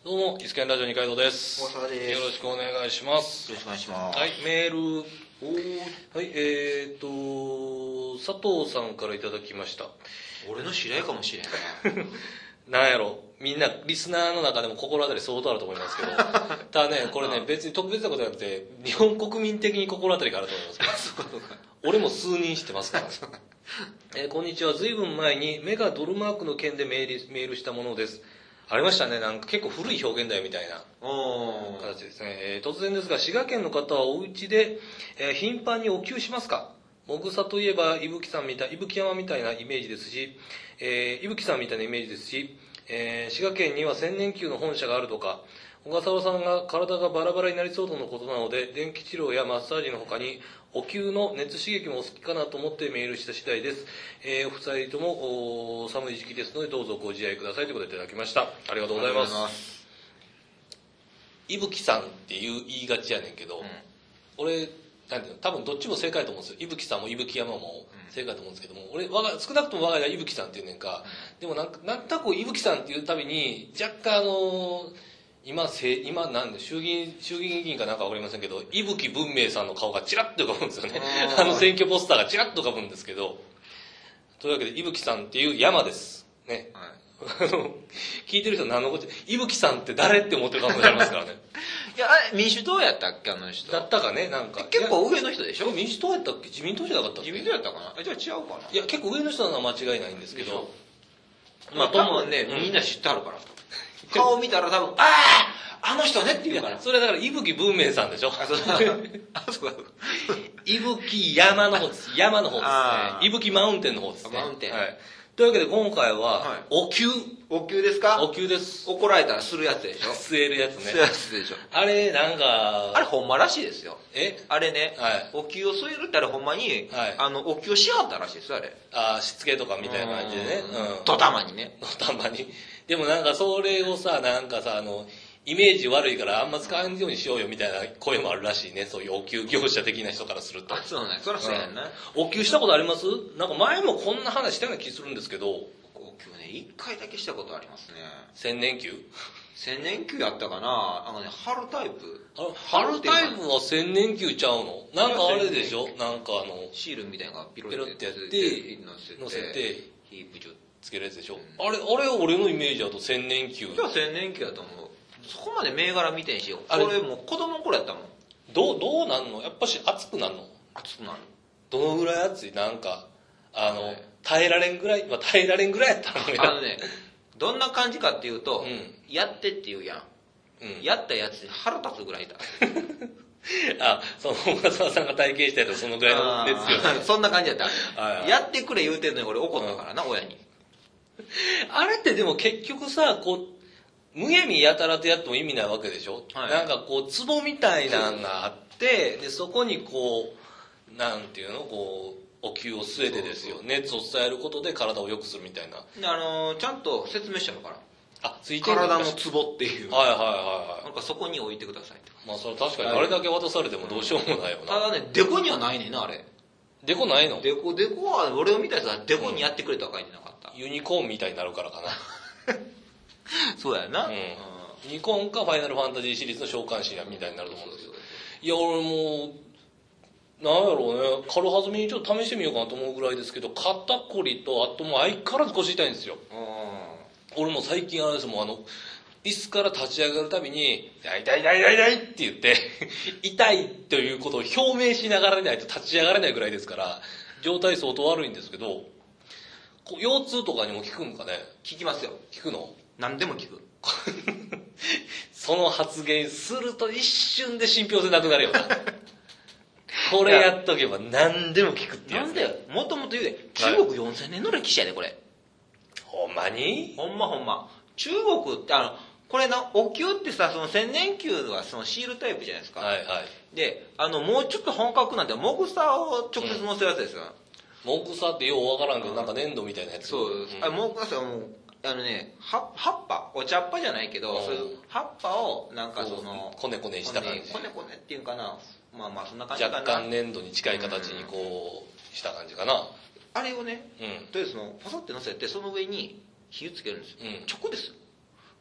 どうも、イスキャンラジオ二階堂です。 大沢です。 よろしくお願いします。 よろしくお願いします。 はい、メール。はい、佐藤さんからいただきました。 俺の知り合いかもしれんな。なんやろ、みんな、リスナーの中でも心当たり相当あると思いますけど、ただね、これね、別に特別なことじゃなくて、日本国民的に心当たりがあると思いますけど、俺も数人知ってますから。こんにちは、ずいぶん前にメガドルマークの件でメールしたものです。ありましたね。なんか結構古い表現だよみたいな形ですね。突然ですが、滋賀県の方はお家で、頻繁にお給しますか？もぐさといえば伊吹山みたいなイメージですし、伊吹さんみたいなイメージですし、滋賀県には千年級の本社があるとか、小笠原さんが体がバラバラになりそうとのことなので、電気治療やマッサージの他にお灸の熱刺激もお好きかなと思ってメールした次第です。お二人とも寒い時期ですのでどうぞご自愛くださいということでいただきました。ありがとうございます。伊吹さんって言いがちやねんけど、俺なんていうの、多分どっちも正解だと思うんですよ。伊吹さんも伊吹山も正解だと思うんですけども、俺少なくとも我が家は伊吹さんって言うねんか、でもなんとなく伊吹さんっていうたびに若干今なんで衆議院議員かなんかわかりませんけど、伊吹文明さんの顔がチラッと浮かぶんですよね。選挙ポスターがチラッと浮かぶんですけど、というわけで伊吹さんっていう山ですね。はい、聞いてる人何のこっちゃ、伊吹さんって誰って思ってるかもしれませんからね。 いや、民主党やったっけ、あの人。 だったかね、なんか。 結構上の人でしょ？ 民主党やったっけ？自民党じゃなかったっけ？ 自民党やったかな？じゃあ違うかな？ いや、結構上の人なのは間違いないんですけど。 まあ、多分ね、みんな知ってはるから。顔見たら多分、あの人ねって言うから。 それだから、伊吹文明さんでしょ？ そうか。 伊吹山の方です。山の方ですね。伊吹マウンテンの方ですね。 マウンテン。 はい。というわけで今回は、お灸。 お灸ですか？ お灸です。 怒られたらするやつでしょ？ 吸えるやつね。 吸えるやつでしょ。 あれ、なんか、 あれほんまらしいですよ。あれね、 はい、 お灸を吸えるってあれほんまに、 はい、 お灸をしはったらしいです、あれ。 しつけとかみたいな感じでね。 とたまにね。 とたまに。でもなんかそれをさ、なんかさ、イメージ悪いからあんま使わんようにしようよみたいな声もあるらしいね。そういうお灸業者的な人からすると。 そうね。そらそうやんな。 お灸したことあります？なんか前もこんな話したような気するんですけど。 お灸ね、一回だけしたことありますね。 千年灸？ 千年灸やったかな？春タイプ。 春タイプは千年灸ちゃうの？なんかあれでしょ？なんかシールみたいなのがピロってやって、乗せて、 ヒープジュつけるやつでしょ？あれ俺のイメージだと千年灸。 じゃあ千年灸やと思う。そこまで銘柄見てんしよ。これもう子供の頃やったもん。 どうなんの？やっぱし熱くなるの？ 熱くなる。 どのぐらい熱い？なんか、耐えられんぐらい、まあ、耐えられんぐらいやったらね、どんな感じかっていうと、やってって言うやん。やったやつで腹立つぐらいだ。 その小笠原さんが体験したやつそのぐらいの熱よね。 そんな感じやった。やってくれ言うてんのに俺怒ったからな、親に。 あれってでも結局さ、むやみやたらとやっても意味ないわけでしょ？なんかツボみたいなのがあって、で、そこになんていうの？お灸を据えてですよ。熱を伝えることで体を良くするみたいな。 ちゃんと説明してるから。 ついてる体のツボっていう。なんかそこに置いてくださいって。 まあそれ確かにあれだけ渡されてもどうしようもないよな。 ただね、デコにはないねんな、あれ。 デコないの？ デコは、俺を見たやつはデコにやってくれとは書いてなかった。 ユニコーンみたいになるからかな。 そうやな。 ユニコーンかファイナルファンタジーシリーズの召喚師みたいになると思うんですよ。いや、俺もなんやろうね、軽はずみにちょっと試してみようかなと思うぐらいですけど、肩こりと、あともう相変わらず腰痛いんですよ。俺も最近あれですもん、椅子から立ち上がるたびに、痛い痛い痛い痛い痛いって言って、痛いということを表明しながらでないと立ち上がれないぐらいですから、状態相当悪いんですけど、腰痛とかにも効くんかね？ 効きますよ。 効くの？ 何でも効く。 その発言すると一瞬で信憑性なくなるよな。これやっとけば何でも効くってやつ。 なんでよ。もともと言うで、中国4000年の歴史やで、これ。 ほんまに？ ほんま。中国ってこれな、お灸ってさ、その千年灸はそのシールタイプじゃないですか。 はいはい。 で、もうちょっと本格なんて、もぐさを直接乗せるやつですよ。 もぐさってようわからんけど、なんか粘土みたいなやつ。 そうです。もぐさはもう、葉っぱ、お茶っ葉じゃないけど、そういう葉っぱを、なんかこねこねした感じ。 こねこねっていうかな。まあそんな感じかな。 若干粘土に近い形にした感じかな。 あれをね、とりあえずパサって乗せて、その上に火をつけるんですよ。直ですよ。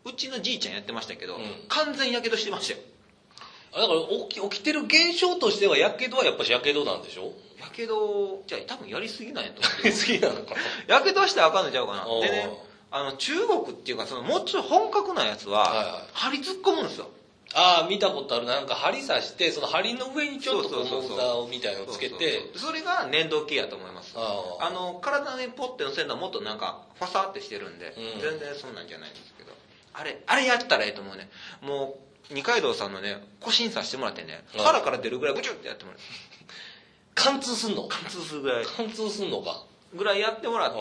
うちのじいちゃんやってましたけど、 うん完全やけどしてましたよ。 だから起きてる現象としてはやけどはやっぱしやけどなんでしょ。 やけどじゃあ多分やりすぎなんやと思う好きなのかな。 やけどはしたらあかんのちゃうかな。 おーでね、中国っていうかそのもうちょっと本格なやつは、 はいはい針突っ込むんですよ。 ああ見たことある。なんか針刺してその針の上にちょっとこうそうそうそうそうモーターをみたいのをつけて、 そうそうそうそれが粘土系やと思います。 あ体にポッてのせるのはもっとなんかファサーってしてるんで、 うん全然そんなんじゃないんですけど、あれやったらええと思うね。もう二階堂さんのね腰に刺してもらってね、腹から出るぐらいブチュってやってもらって、 貫通すんの。 貫通するぐらい貫通すんのか。 ぐらいやってもらって、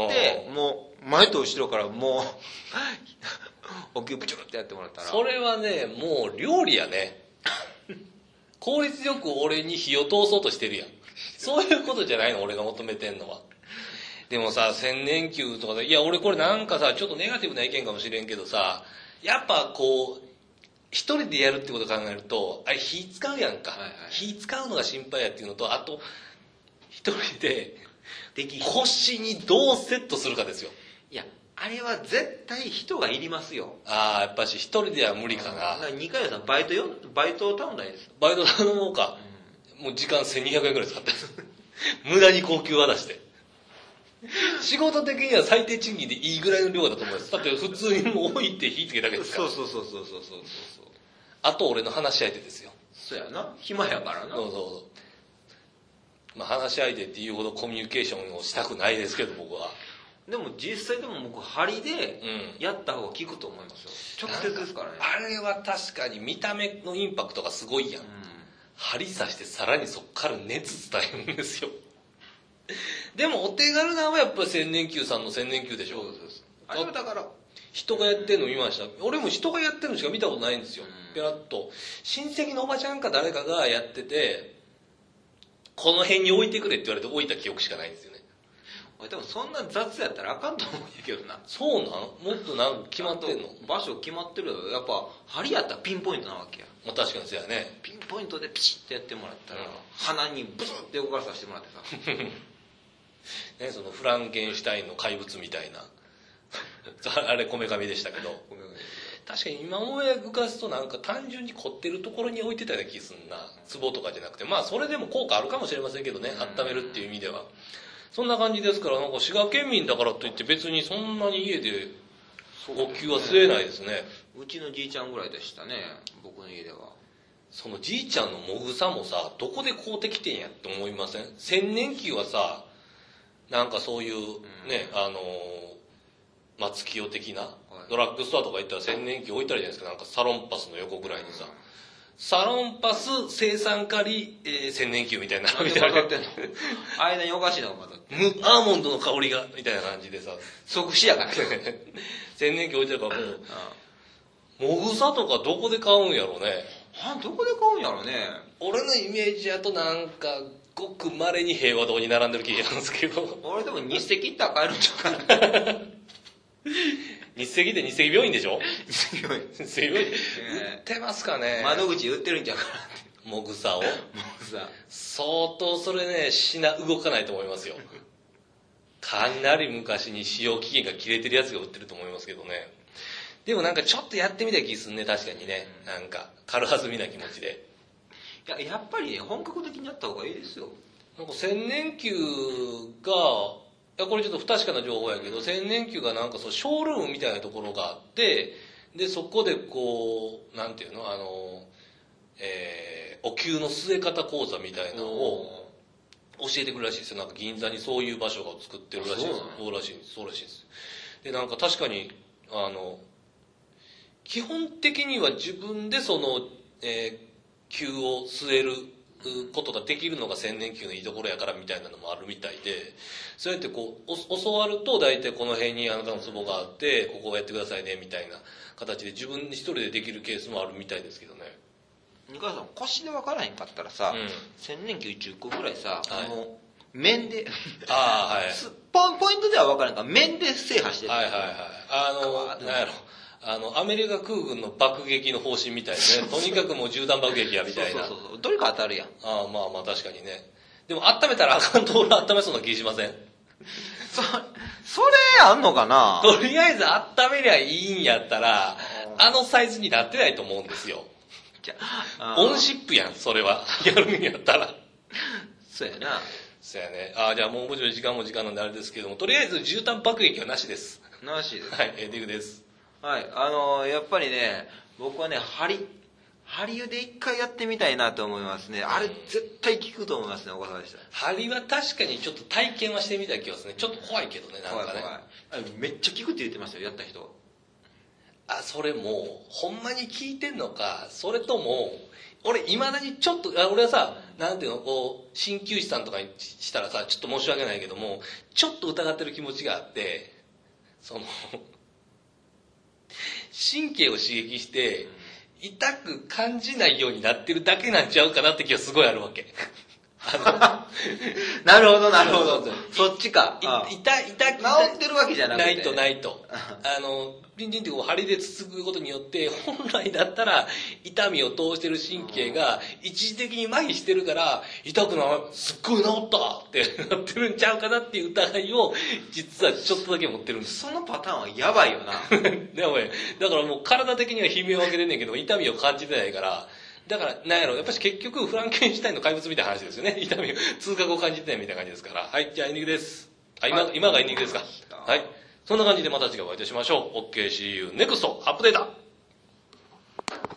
もう前と後ろからもうお灸ブチュってやってもらったら、 それはねもう料理やね。効率よく俺に火を通そうとしてるやん。そういうことじゃないの俺が求めてんのは。でもさ千年球とかで、いや俺これなんかさちょっとネガティブな意見かもしれんけどさ、やっぱこう一人でやるってことを考えるとあれ火使うやんか、 はいはい、 火使うのが心配やっていうのと、あと一人ででき腰にどうセットするかですよ。 いやあれは絶対人がいりますよ。 ああやっぱし一人では無理かな。 二階堂さんバイトを頼んだらいいです。 バイト頼もうか、もう時間1200円ぐらい使って無駄に高級は出して仕事的には最低賃金でいいぐらいの量だと思います。だって普通にもう置いて火つけるだけですから。 そうあと俺の話し相手ですよ。 そうやな、暇やからな。 そうまあ話し相手っていうほどコミュニケーションをしたくないですけど僕は。 でも実際でも僕針でやった方が効くと思いますよ、直接ですからね。 あれは確かに見た目のインパクトがすごいやん、針刺してさらにそっから熱伝えるんですよでもお手軽なのはやっぱり千年球さんの千年球でしょ。 そうです。あれはだから人がやってんの見ました。俺も人がやってるのしか見たことないんですよ、ペラッと親戚のおばちゃんか誰かがやっててこの辺に置いてくれって言われて置いた記憶しかないんですよね。 俺多分そんな雑やったらあかんと思うんやけどな。 そうなん？もっとなんか決まってんの？ 場所決まってるよ。やっぱ針やったらピンポイントなわけや。 まあ確かにそうやね。 ピンポイントでピチッてやってもらったら、鼻にブスッて動かさせてもらってさね、そのフランケンシュタインの怪物みたいなあれこめかみでしたけど、確かに今思い浮かすとなんか単純に凝ってるところに置いてたような気すんな。壺とかじゃなくて、まあそれでも効果あるかもしれませんけどね、温めるっていう意味ではそんな感じですから、なんか滋賀県民だからといって別にそんなに家でお灸は吸えないですね。 うちのじいちゃんぐらいでしたね、僕の家では。 そのじいちゃんのもぐさもさ、どこで買うてきてんやって思いません？千年球はさ、なんかそういうね、松清的なドラッグストアとか行ったら千年球置いたらじゃないですか。なんかサロンパスの横ぐらいにさ、サロンパス生産カリ、千年球みたいなみたいな間におかしいのが混ざってアーモンドの香りがみたいな感じでさ、 即死やから千年球置いてるからもうもぐさとかどこで買うんやろうね。 どこで買うんやろうね。 俺のイメージやとなんかごく稀に平和堂に並んでる気がするんですけど俺でも日赤行ったら買えるんちゃうかな日赤って日赤病院でしょ。 日赤病院日赤病院売ってますかね。 窓口売ってるんちゃうかなってもぐさを。 もぐさ相当それね動かないと思いますよかなり昔に使用期限が切れてるやつが売ってると思いますけどね。でもなんかちょっとやってみた気すんね、確かにね、なんか軽はずみな気持ちで。 やっぱりね本格的にやった方がいいですよ。 なんか千年球が、いやこれちょっと不確かな情報やけど、千年球がなんかそうショールームみたいなところがあって、でそこでこうなんていうのお灸の据え方講座みたいなのを教えてくるらしいですよ。なんか銀座にそういう場所が作ってるらしいです。そうらしいです。そうらしいです。でなんか確かに基本的には自分でその、灸を据えることができるのが千年灸のいいところやからみたいなのもあるみたいで、そうやってこう教わると大体この辺にあなたのツボがあってここをやってくださいねみたいな形で自分一人でできるケースもあるみたいですけどね。 二階さん腰で分からへんかったらさ、千年球10個ぐらいさ、面でポイントでは分からんから面で制覇してる。 はいはいはい。なんやろアメリカ空軍の爆撃の方針みたいね。とにかくもう銃弾爆撃やみたいな。 そうどれか当たるやん。 まあ確かにね。でも温めたらあかんと俺温めそうな気しません？ それあんのかな。 とりあえず温めりゃいいんやったらあのサイズになってないと思うんですよ。オンシップやん、それは。やるんやったら。 そうやな。 そうやね。じゃあもうもちろん時間も時間なんであれですけども、とりあえず絨毯爆撃はなしです。 なしです。 はい、エンディングです。 はい、やっぱりね、僕はね、針で一回やってみたいなと思いますね。あれ絶対効くと思いますね、岡坂でした。 針は確かにちょっと体験はしてみたい気がするね。ちょっと怖いけどね、なんかね。 怖い。めっちゃ効くって言ってましたよ、やった人。 それもほんまに効いてんのか、それとも俺いまだにちょっと俺はさ、なんていうの、こう鍼灸師さんとかにしたらさ、ちょっと申し訳ないけども、ちょっと疑ってる気持ちがあって、その神経を刺激して痛く感じないようになってるだけなんちゃうかなって気がすごいあるわけ。 なるほどなるほど。そっちか。 治ってるわけじゃなくて。 ないと。ピンピンってこう針でつつくことによって、本来だったら痛みを通してる神経が一時的に麻痺してるから、痛くない、すっごい治ったってなってるんちゃうかなっていう疑いを、実はちょっとだけ持ってるんです。 そのパターンはやばいよな。 でもね、だからもう体的には悲鳴を上げてんねんけど、痛みを感じてないから、だから、なんやろ、やっぱり結局、フランケンシュタインの怪物みたいな話ですよね。痛みを、痛覚を感じてないみたいな感じですから。はい、じゃあエンディングです。今がエンディングですか。はい。そんな感じでまた次回お会いいたしましょう。OK, see you next アップデート。